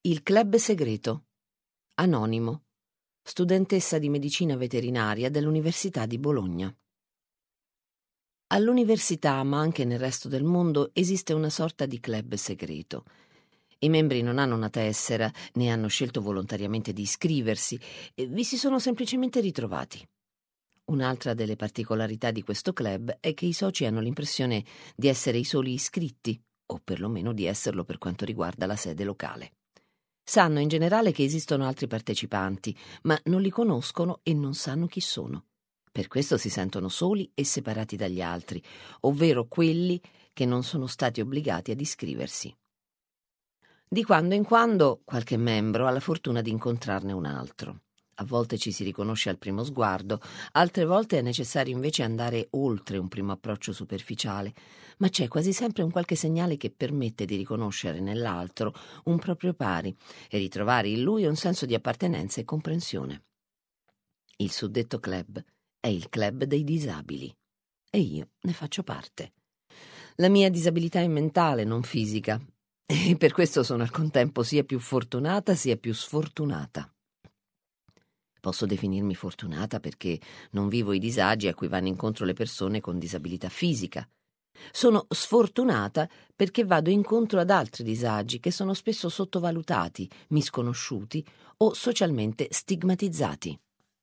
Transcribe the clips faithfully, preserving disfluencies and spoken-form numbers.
Il club segreto. Anonimo. Studentessa di medicina veterinaria dell'Università di Bologna. All'università, ma anche nel resto del mondo, esiste una sorta di club segreto. I membri non hanno una tessera, né hanno scelto volontariamente di iscriversi, e vi si sono semplicemente ritrovati. Un'altra delle particolarità di questo club è che i soci hanno l'impressione di essere i soli iscritti, o perlomeno di esserlo per quanto riguarda la sede locale. Sanno in generale che esistono altri partecipanti, ma non li conoscono e non sanno chi sono. Per questo si sentono soli e separati dagli altri, ovvero quelli che non sono stati obbligati ad iscriversi. Di quando in quando qualche membro ha la fortuna di incontrarne un altro. A volte ci si riconosce al primo sguardo, altre volte è necessario invece andare oltre un primo approccio superficiale, ma c'è quasi sempre un qualche segnale che permette di riconoscere nell'altro un proprio pari e ritrovare in lui un senso di appartenenza e comprensione. Il suddetto club è il club dei disabili e io ne faccio parte. La mia disabilità è mentale, non fisica, e per questo sono al contempo sia più fortunata sia più sfortunata. Posso definirmi fortunata perché non vivo i disagi a cui vanno incontro le persone con disabilità fisica. Sono sfortunata perché vado incontro ad altri disagi che sono spesso sottovalutati, misconosciuti o socialmente stigmatizzati.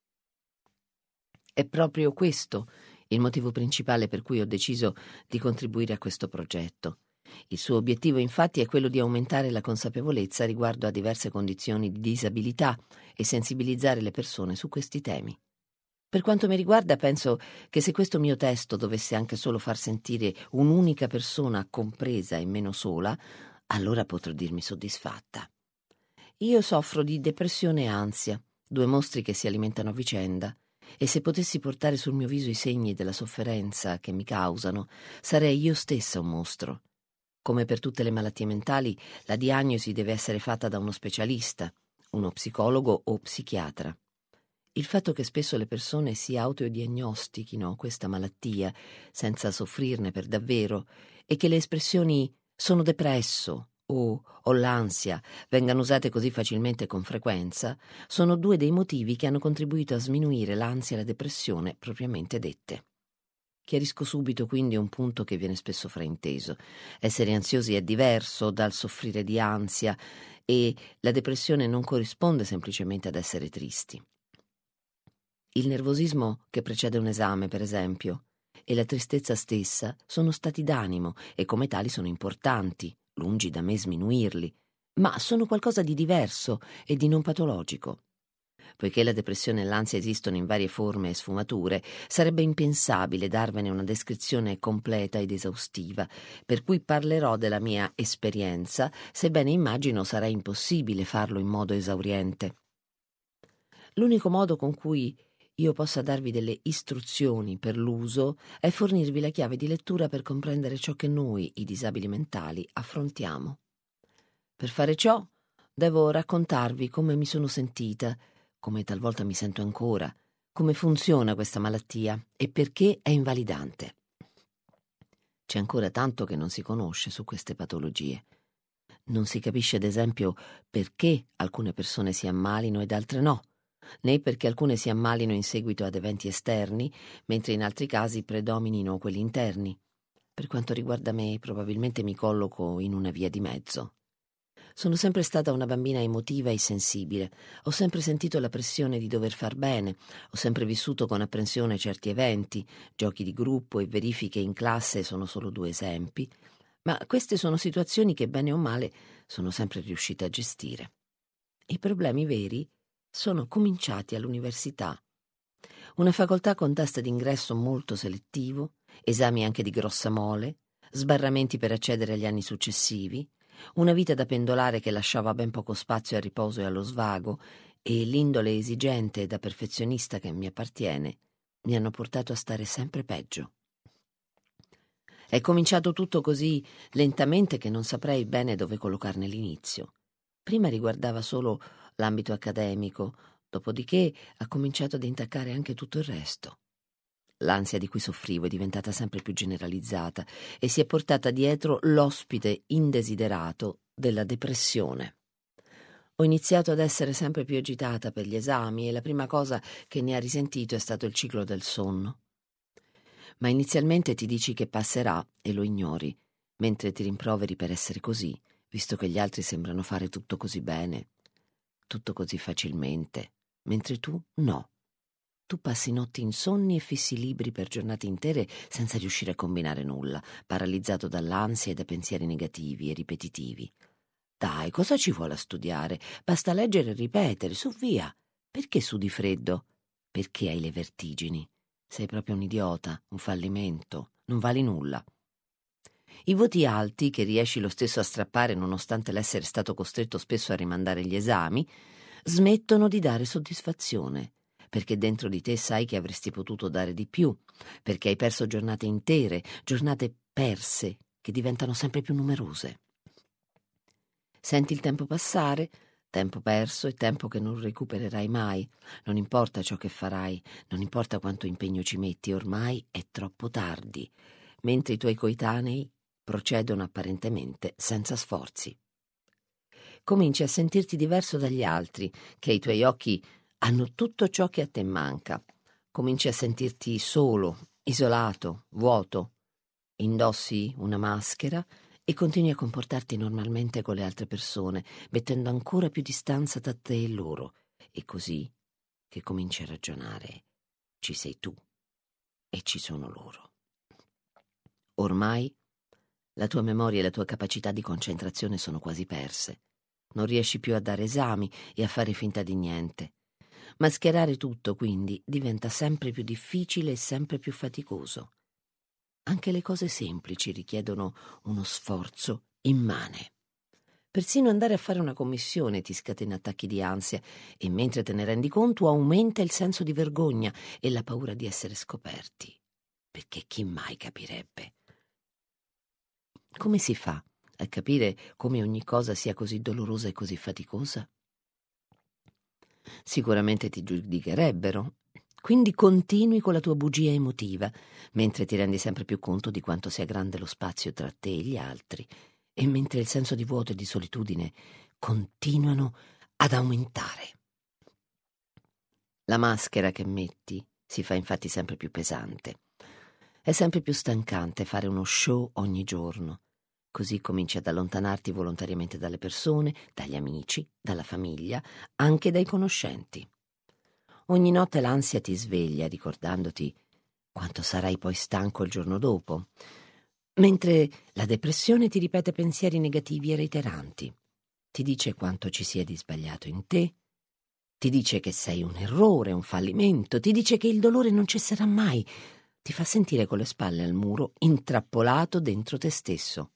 È proprio questo il motivo principale per cui ho deciso di contribuire a questo progetto. Il suo obiettivo, infatti, è quello di aumentare la consapevolezza riguardo a diverse condizioni di disabilità e sensibilizzare le persone su questi temi. Per quanto mi riguarda, penso che se questo mio testo dovesse anche solo far sentire un'unica persona compresa e meno sola, allora potrò dirmi soddisfatta. Io soffro di depressione e ansia, due mostri che si alimentano a vicenda, e se potessi portare sul mio viso i segni della sofferenza che mi causano, sarei io stessa un mostro. Come per tutte le malattie mentali, la diagnosi deve essere fatta da uno specialista, uno psicologo o psichiatra. Il fatto che spesso le persone si autodiagnostichino questa malattia senza soffrirne per davvero e che le espressioni «sono depresso» o «ho l'ansia» vengano usate così facilmente e con frequenza sono due dei motivi che hanno contribuito a sminuire l'ansia e la depressione propriamente dette. Chiarisco subito quindi un punto che viene spesso frainteso. Essere ansiosi è diverso dal soffrire di ansia e la depressione non corrisponde semplicemente ad essere tristi. Il nervosismo che precede un esame, per esempio, e la tristezza stessa sono stati d'animo e come tali sono importanti, lungi da me sminuirli, ma sono qualcosa di diverso e di non patologico. Poiché la depressione e l'ansia esistono in varie forme e sfumature, sarebbe impensabile darvene una descrizione completa ed esaustiva, per cui parlerò della mia esperienza, sebbene immagino sarà impossibile farlo in modo esauriente. L'unico modo con cui io possa darvi delle istruzioni per l'uso è fornirvi la chiave di lettura per comprendere ciò che noi, i disabili mentali, affrontiamo. Per fare ciò, devo raccontarvi come mi sono sentita, come talvolta mi sento ancora, come funziona questa malattia e perché è invalidante. C'è ancora tanto che non si conosce su queste patologie. Non si capisce, ad esempio, perché alcune persone si ammalino ed altre no, né perché alcune si ammalino in seguito ad eventi esterni, mentre in altri casi predominino quelli interni. Per quanto riguarda me, probabilmente mi colloco in una via di mezzo. Sono sempre stata una bambina emotiva e sensibile, ho sempre sentito la pressione di dover far bene, ho sempre vissuto con apprensione certi eventi, giochi di gruppo e verifiche in classe sono solo due esempi, ma queste sono situazioni che bene o male sono sempre riuscita a gestire. I problemi veri sono cominciati all'università. Una facoltà con test d'ingresso molto selettivo, esami anche di grossa mole, sbarramenti per accedere agli anni successivi, una vita da pendolare che lasciava ben poco spazio al riposo e allo svago e l'indole esigente e da perfezionista che mi appartiene mi hanno portato a stare sempre peggio. È cominciato tutto così lentamente che non saprei bene dove collocarne l'inizio. Prima riguardava solo l'ambito accademico, dopodiché ha cominciato ad intaccare anche tutto il resto. L'ansia di cui soffrivo è diventata sempre più generalizzata e si è portata dietro l'ospite indesiderato della depressione. Ho iniziato ad essere sempre più agitata per gli esami e la prima cosa che ne ha risentito è stato il ciclo del sonno. Ma inizialmente ti dici che passerà e lo ignori, mentre ti rimproveri per essere così, visto che gli altri sembrano fare tutto così bene, tutto così facilmente, mentre tu no. Tu passi notti insonni e fissi libri per giornate intere senza riuscire a combinare nulla, paralizzato dall'ansia e da pensieri negativi e ripetitivi. Dai, cosa ci vuole a studiare? Basta leggere e ripetere, su via. Perché sudi freddo? Perché hai le vertigini? Sei proprio un idiota, un fallimento, non vali nulla. I voti alti, che riesci lo stesso a strappare nonostante l'essere stato costretto spesso a rimandare gli esami, smettono di dare soddisfazione, perché dentro di te sai che avresti potuto dare di più, perché hai perso giornate intere, giornate perse, che diventano sempre più numerose. Senti il tempo passare, tempo perso e tempo che non recupererai mai. Non importa ciò che farai, non importa quanto impegno ci metti, ormai è troppo tardi, mentre i tuoi coetanei procedono apparentemente senza sforzi. Cominci a sentirti diverso dagli altri, che ai tuoi occhi hanno tutto ciò che a te manca. Cominci a sentirti solo, isolato, vuoto. Indossi una maschera e continui a comportarti normalmente con le altre persone, mettendo ancora più distanza tra te e loro. E così che cominci a ragionare. Ci sei tu e ci sono loro. Ormai la tua memoria e la tua capacità di concentrazione sono quasi perse. Non riesci più a dare esami e a fare finta di niente. Mascherare tutto, quindi, diventa sempre più difficile e sempre più faticoso. Anche le cose semplici richiedono uno sforzo immane. Persino andare a fare una commissione ti scatena attacchi di ansia e mentre te ne rendi conto aumenta il senso di vergogna e la paura di essere scoperti. Perché chi mai capirebbe? Come si fa a capire come ogni cosa sia così dolorosa e così faticosa? Sicuramente ti giudicherebbero. Quindi continui con la tua bugia emotiva, mentre ti rendi sempre più conto di quanto sia grande lo spazio tra te e gli altri, e mentre il senso di vuoto e di solitudine continuano ad aumentare. La maschera che metti si fa infatti sempre più pesante. È sempre più stancante fare uno show ogni giorno. Così cominci ad allontanarti volontariamente dalle persone, dagli amici, dalla famiglia, anche dai conoscenti. Ogni notte l'ansia ti sveglia ricordandoti quanto sarai poi stanco il giorno dopo, mentre la depressione ti ripete pensieri negativi e reiteranti. Ti dice quanto ci sia di sbagliato in te, ti dice che sei un errore, un fallimento, ti dice che il dolore non cesserà mai, ti fa sentire con le spalle al muro, intrappolato dentro te stesso.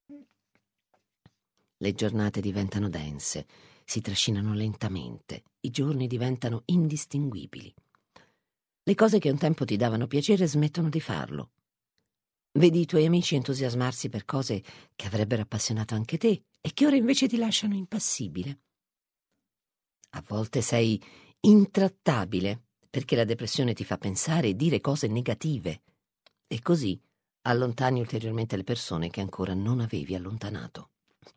Le giornate diventano dense, si trascinano lentamente, i giorni diventano indistinguibili. Le cose che un tempo ti davano piacere smettono di farlo. Vedi i tuoi amici entusiasmarsi per cose che avrebbero appassionato anche te e che ora invece ti lasciano impassibile. A volte sei intrattabile perché la depressione ti fa pensare e dire cose negative e così allontani ulteriormente le persone che ancora non avevi allontanato.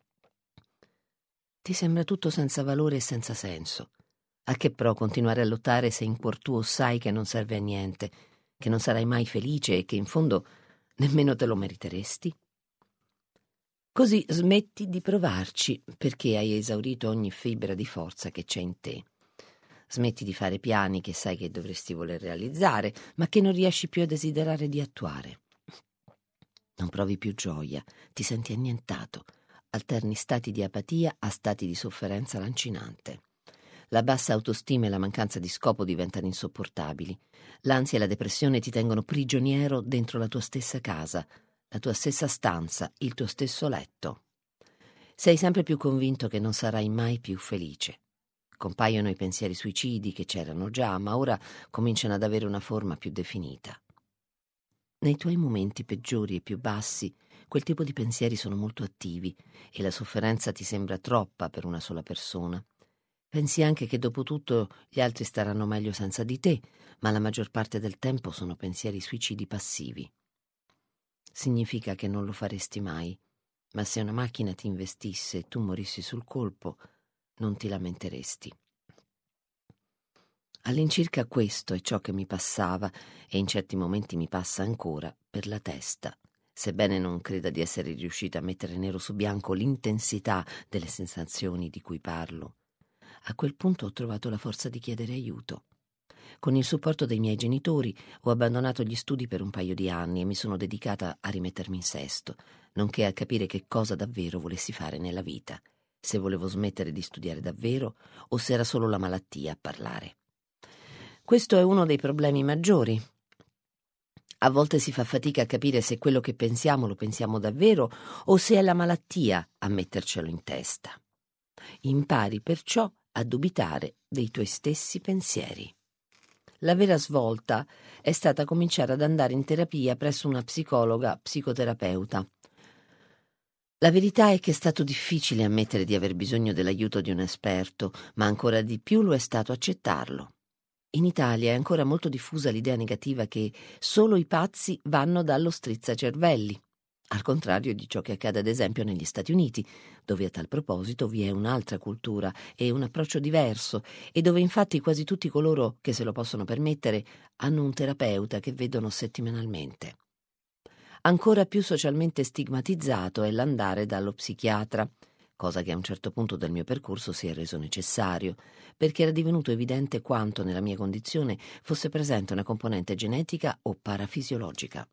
Ti sembra tutto senza valore e senza senso. A che pro continuare a lottare se in cuor tuo sai che non serve a niente, che non sarai mai felice e che in fondo nemmeno te lo meriteresti? Così smetti di provarci perché hai esaurito ogni fibra di forza che c'è in te. Smetti di fare piani che sai che dovresti voler realizzare, ma che non riesci più a desiderare di attuare. Non provi più gioia, ti senti annientato. Alterni stati di apatia a stati di sofferenza lancinante. La bassa autostima e la mancanza di scopo diventano insopportabili. L'ansia e la depressione ti tengono prigioniero dentro la tua stessa casa, la tua stessa stanza, il tuo stesso letto. Sei sempre più convinto che non sarai mai più felice. Compaiono i pensieri suicidi che c'erano già, ma ora cominciano ad avere una forma più definita. Nei tuoi momenti peggiori e più bassi, quel tipo di pensieri sono molto attivi e la sofferenza ti sembra troppa per una sola persona. Pensi anche che dopo tutto gli altri staranno meglio senza di te, ma la maggior parte del tempo sono pensieri suicidi passivi. Significa che non lo faresti mai, ma se una macchina ti investisse e tu morissi sul colpo, non ti lamenteresti. All'incirca questo è ciò che mi passava, e in certi momenti mi passa ancora, per la testa, sebbene non creda di essere riuscita a mettere nero su bianco l'intensità delle sensazioni di cui parlo. A quel punto ho trovato la forza di chiedere aiuto. Con il supporto dei miei genitori ho abbandonato gli studi per un paio di anni e mi sono dedicata a rimettermi in sesto, nonché a capire che cosa davvero volessi fare nella vita, se volevo smettere di studiare davvero o se era solo la malattia a parlare. Questo è uno dei problemi maggiori. A volte si fa fatica a capire se quello che pensiamo lo pensiamo davvero o se è la malattia a mettercelo in testa. Impari perciò a dubitare dei tuoi stessi pensieri. La vera svolta è stata cominciare ad andare in terapia presso una psicologa psicoterapeuta. La verità è che è stato difficile ammettere di aver bisogno dell'aiuto di un esperto, ma ancora di più lo è stato accettarlo. In Italia è ancora molto diffusa l'idea negativa che solo i pazzi vanno dallo strizzacervelli, al contrario di ciò che accade ad esempio negli Stati Uniti, dove a tal proposito vi è un'altra cultura e un approccio diverso, e dove infatti quasi tutti coloro che se lo possono permettere hanno un terapeuta che vedono settimanalmente. Ancora più socialmente stigmatizzato è l'andare dallo psichiatra, cosa che a un certo punto del mio percorso si è reso necessario, perché era divenuto evidente quanto nella mia condizione fosse presente una componente genetica o parafisiologica.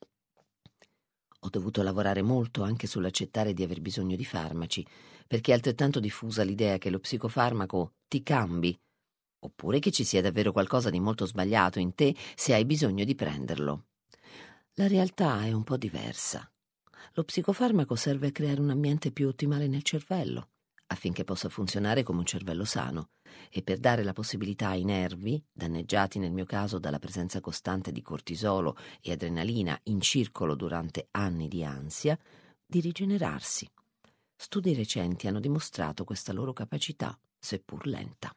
Ho dovuto lavorare molto anche sull'accettare di aver bisogno di farmaci, perché è altrettanto diffusa l'idea che lo psicofarmaco ti cambi, oppure che ci sia davvero qualcosa di molto sbagliato in te se hai bisogno di prenderlo. La realtà è un po' diversa. Lo psicofarmaco serve a creare un ambiente più ottimale nel cervello, affinché possa funzionare come un cervello sano, e per dare la possibilità ai nervi, danneggiati nel mio caso dalla presenza costante di cortisolo e adrenalina in circolo durante anni di ansia, di rigenerarsi. Studi recenti hanno dimostrato questa loro capacità, seppur lenta.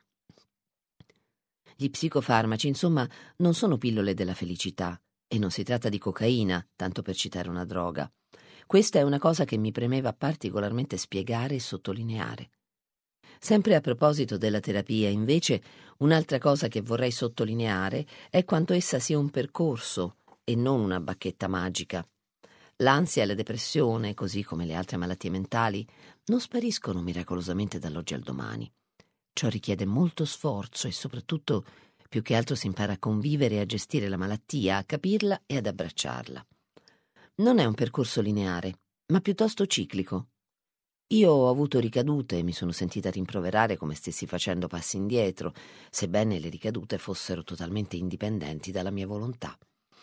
Gli psicofarmaci, insomma, non sono pillole della felicità, e non si tratta di cocaina, tanto per citare una droga. Questa è una cosa che mi premeva particolarmente spiegare e sottolineare. Sempre a proposito della terapia, invece, un'altra cosa che vorrei sottolineare è quanto essa sia un percorso e non una bacchetta magica. L'ansia e la depressione, così come le altre malattie mentali, non spariscono miracolosamente dall'oggi al domani. Ciò richiede molto sforzo e soprattutto, più che altro, si impara a convivere e a gestire la malattia, a capirla e ad abbracciarla. Non è un percorso lineare, ma piuttosto ciclico. Io ho avuto ricadute e mi sono sentita rimproverare come stessi facendo passi indietro, sebbene le ricadute fossero totalmente indipendenti dalla mia volontà.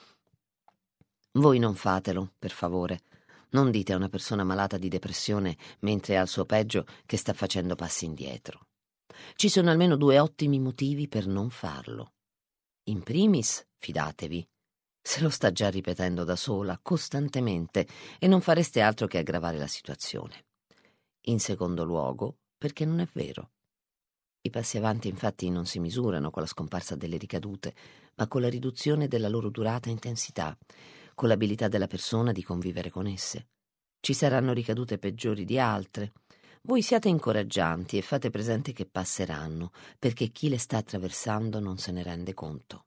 Voi non fatelo, per favore. Non dite a una persona malata di depressione mentre è al suo peggio che sta facendo passi indietro. Ci sono almeno due ottimi motivi per non farlo. In primis, fidatevi. Se lo sta già ripetendo da sola, costantemente, e non fareste altro che aggravare la situazione. In secondo luogo, perché non è vero. I passi avanti infatti non si misurano con la scomparsa delle ricadute, ma con la riduzione della loro durata e intensità, con l'abilità della persona di convivere con esse. Ci saranno ricadute peggiori di altre. Voi siate incoraggianti e fate presente che passeranno, perché chi le sta attraversando non se ne rende conto.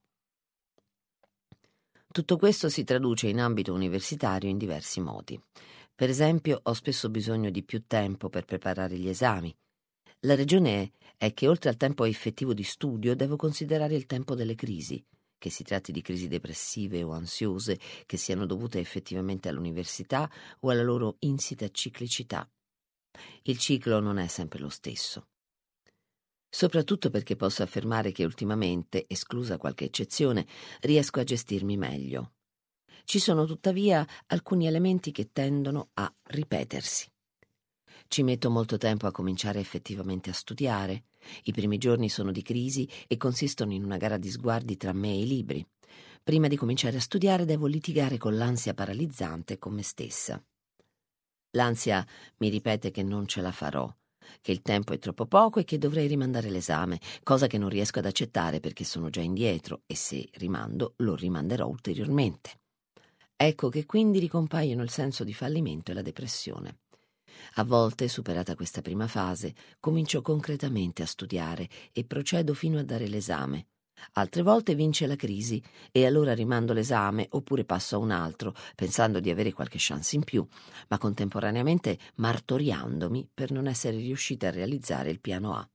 Tutto questo si traduce in ambito universitario in diversi modi. Per esempio, ho spesso bisogno di più tempo per preparare gli esami. La ragione è che oltre al tempo effettivo di studio devo considerare il tempo delle crisi, che si tratti di crisi depressive o ansiose, che siano dovute effettivamente all'università o alla loro insita ciclicità. Il ciclo non è sempre lo stesso. Soprattutto perché posso affermare che ultimamente, esclusa qualche eccezione, riesco a gestirmi meglio. Ci sono tuttavia alcuni elementi che tendono a ripetersi. Ci metto molto tempo a cominciare effettivamente a studiare. I primi giorni sono di crisi e consistono in una gara di sguardi tra me e i libri. Prima di cominciare a studiare devo litigare con l'ansia paralizzante e con me stessa. L'ansia mi ripete che non ce la farò, che il tempo è troppo poco e che dovrei rimandare l'esame, cosa che non riesco ad accettare perché sono già indietro e se rimando lo rimanderò ulteriormente. Ecco che quindi ricompaiono il senso di fallimento e la depressione. A volte, superata questa prima fase, comincio concretamente a studiare e procedo fino a dare l'esame. Altre volte vince la crisi e allora rimando l'esame oppure passo a un altro, pensando di avere qualche chance in più, ma contemporaneamente martoriandomi per non essere riuscita a realizzare il piano A.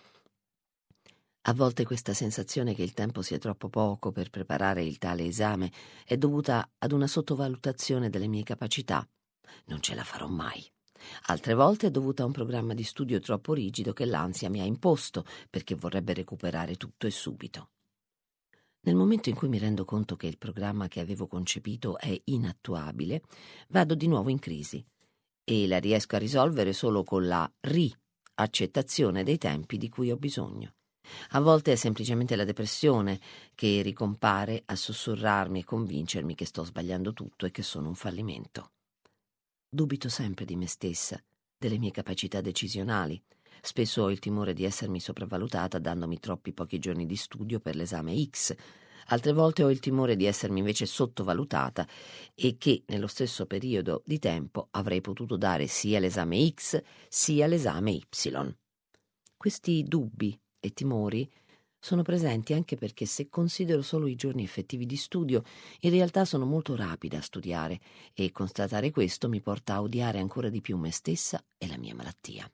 A volte questa sensazione che il tempo sia troppo poco per preparare il tale esame è dovuta ad una sottovalutazione delle mie capacità. Non ce la farò mai. Altre volte è dovuta a un programma di studio troppo rigido che l'ansia mi ha imposto perché vorrebbe recuperare tutto e subito. Nel momento in cui mi rendo conto che il programma che avevo concepito è inattuabile, vado di nuovo in crisi e la riesco a risolvere solo con la ri-accettazione dei tempi di cui ho bisogno. A volte è semplicemente la depressione che ricompare a sussurrarmi e convincermi che sto sbagliando tutto e che sono un fallimento. Dubito sempre di me stessa, delle mie capacità decisionali. Spesso ho il timore di essermi sopravvalutata dandomi troppi pochi giorni di studio per l'esame X. Altre volte ho il timore di essermi invece sottovalutata e che nello stesso periodo di tempo avrei potuto dare sia l'esame X sia l'esame Y. Questi dubbi e timori sono presenti anche perché se considero solo i giorni effettivi di studio, in realtà sono molto rapida a studiare e constatare questo mi porta a odiare ancora di più me stessa e la mia malattia.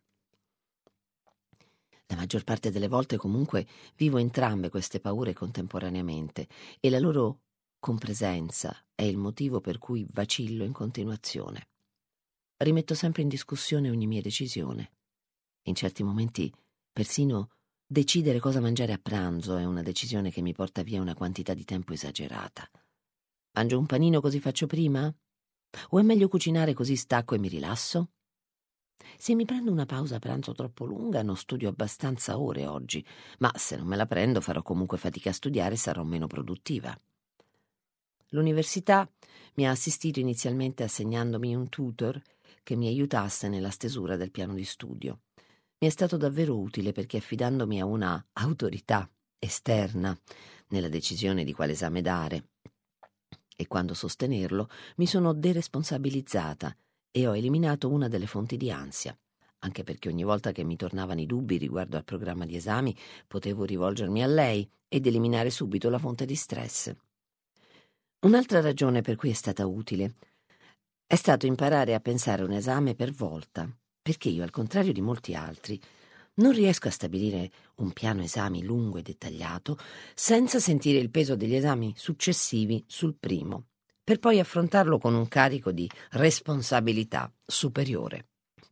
La maggior parte delle volte comunque vivo entrambe queste paure contemporaneamente e la loro compresenza è il motivo per cui vacillo in continuazione. Rimetto sempre in discussione ogni mia decisione. In certi momenti persino decidere cosa mangiare a pranzo è una decisione che mi porta via una quantità di tempo esagerata. Mangio un panino così faccio prima? O è meglio cucinare così stacco e mi rilasso? Se mi prendo una pausa pranzo troppo lunga non studio abbastanza ore oggi, ma se non me la prendo farò comunque fatica a studiare e sarò meno produttiva. L'università mi ha assistito inizialmente assegnandomi un tutor che mi aiutasse nella stesura del piano di studio. Mi è stato davvero utile perché affidandomi a una autorità esterna nella decisione di quale esame dare e quando sostenerlo, mi sono deresponsabilizzata e ho eliminato una delle fonti di ansia, anche perché ogni volta che mi tornavano i dubbi riguardo al programma di esami potevo rivolgermi a lei ed eliminare subito la fonte di stress. Un'altra ragione per cui è stata utile è stato imparare a pensare un esame per volta, perché io, al contrario di molti altri, non riesco a stabilire un piano esami lungo e dettagliato senza sentire il peso degli esami successivi sul primo, per poi affrontarlo con un carico di responsabilità superiore.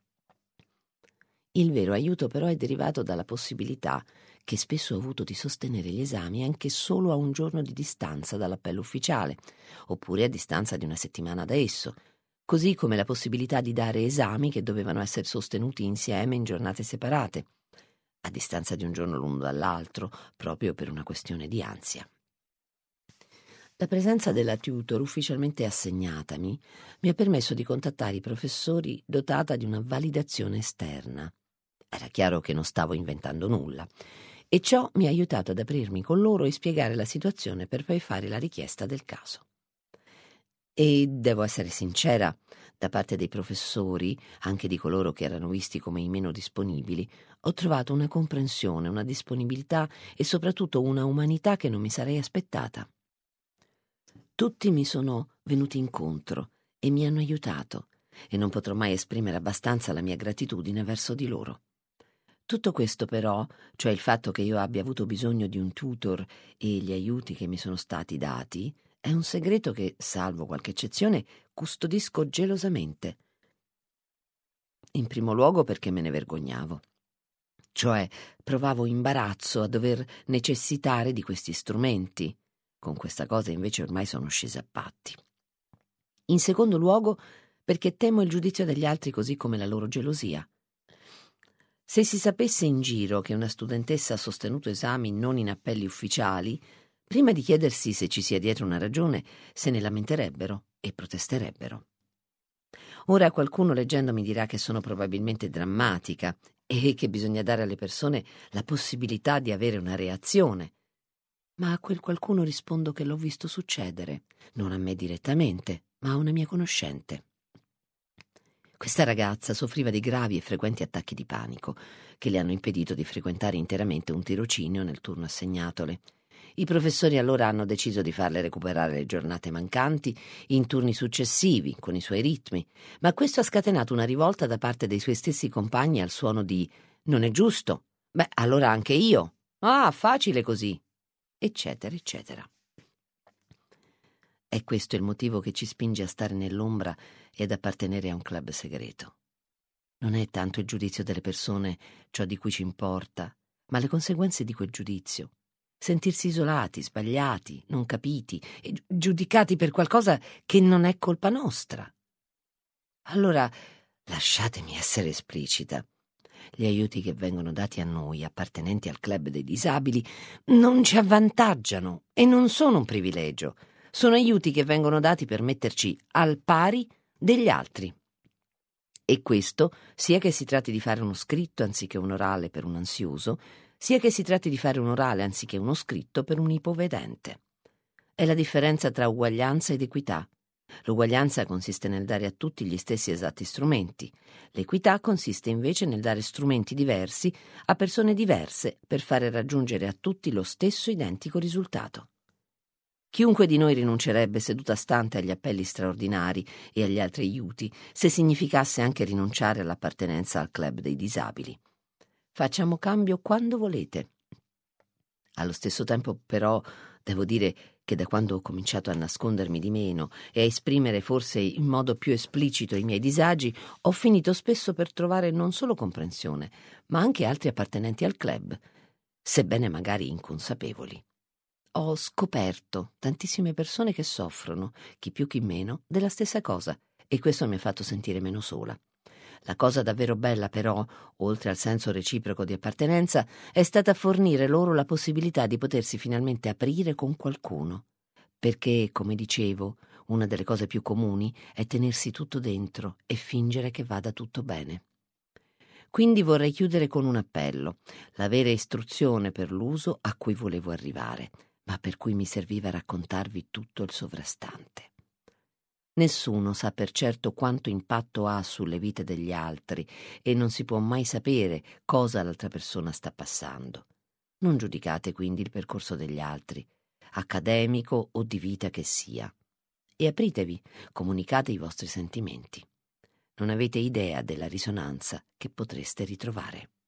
Il vero aiuto però è derivato dalla possibilità che spesso ho avuto di sostenere gli esami anche solo a un giorno di distanza dall'appello ufficiale, oppure a distanza di una settimana da esso, così come la possibilità di dare esami che dovevano essere sostenuti insieme in giornate separate, a distanza di un giorno l'uno dall'altro, proprio per una questione di ansia. La presenza della tutor ufficialmente assegnatami mi ha permesso di contattare i professori dotata di una validazione esterna. Era chiaro che non stavo inventando nulla, e ciò mi ha aiutato ad aprirmi con loro e spiegare la situazione per poi fare la richiesta del caso. E devo essere sincera, da parte dei professori, anche di coloro che erano visti come i meno disponibili, ho trovato una comprensione, una disponibilità e soprattutto una umanità che non mi sarei aspettata. Tutti mi sono venuti incontro e mi hanno aiutato, e non potrò mai esprimere abbastanza la mia gratitudine verso di loro. Tutto questo però, cioè il fatto che io abbia avuto bisogno di un tutor e gli aiuti che mi sono stati dati, è un segreto che, salvo qualche eccezione, custodisco gelosamente. In primo luogo perché me ne vergognavo, cioè provavo imbarazzo a dover necessitare di questi strumenti. Con questa cosa invece ormai sono scesa a patti. In secondo luogo perché temo il giudizio degli altri così come la loro gelosia. Se si sapesse in giro che una studentessa ha sostenuto esami non in appelli ufficiali, prima di chiedersi se ci sia dietro una ragione, se ne lamenterebbero e protesterebbero. Ora qualcuno leggendomi dirà che sono probabilmente drammatica e che bisogna dare alle persone la possibilità di avere una reazione. Ma a quel qualcuno rispondo che l'ho visto succedere, non a me direttamente, ma a una mia conoscente. Questa ragazza soffriva di gravi e frequenti attacchi di panico, che le hanno impedito di frequentare interamente un tirocinio nel turno assegnatole. I professori allora hanno deciso di farle recuperare le giornate mancanti in turni successivi, con i suoi ritmi, ma questo ha scatenato una rivolta da parte dei suoi stessi compagni al suono di «Non è giusto! Beh, allora anche io! Ah, facile così!» eccetera, eccetera. È questo il motivo che ci spinge a stare nell'ombra e ad appartenere a un club segreto. Non è tanto il giudizio delle persone ciò di cui ci importa, ma le conseguenze di quel giudizio. Sentirsi isolati, sbagliati, non capiti e gi- giudicati per qualcosa che non è colpa nostra. Allora, lasciatemi essere esplicita. Gli aiuti che vengono dati a noi, appartenenti al club dei disabili, non ci avvantaggiano e non sono un privilegio. Sono aiuti che vengono dati per metterci al pari degli altri. E questo sia che si tratti di fare uno scritto anziché un orale per un ansioso, sia che si tratti di fare un orale anziché uno scritto per un ipovedente. È la differenza tra uguaglianza ed equità. L'uguaglianza consiste nel dare a tutti gli stessi esatti strumenti. L'equità consiste invece nel dare strumenti diversi a persone diverse per fare raggiungere a tutti lo stesso identico risultato. Chiunque di noi rinuncerebbe seduta stante agli appelli straordinari e agli altri aiuti se significasse anche rinunciare all'appartenenza al club dei disabili. Facciamo cambio quando volete. Allo stesso tempo, però, devo dire che da quando ho cominciato a nascondermi di meno e a esprimere forse in modo più esplicito i miei disagi, ho finito spesso per trovare non solo comprensione, ma anche altri appartenenti al club, sebbene magari inconsapevoli. Ho scoperto tantissime persone che soffrono, chi più chi meno, della stessa cosa, e questo mi ha fatto sentire meno sola. La cosa davvero bella, però, oltre al senso reciproco di appartenenza, è stata fornire loro la possibilità di potersi finalmente aprire con qualcuno. Perché, come dicevo, una delle cose più comuni è tenersi tutto dentro e fingere che vada tutto bene. Quindi vorrei chiudere con un appello, la vera istruzione per l'uso a cui volevo arrivare, ma per cui mi serviva raccontarvi tutto il sovrastante. Nessuno sa per certo quanto impatto ha sulle vite degli altri e non si può mai sapere cosa l'altra persona sta passando. Non giudicate quindi il percorso degli altri, accademico o di vita che sia, e apritevi, comunicate i vostri sentimenti. Non avete idea della risonanza che potreste ritrovare.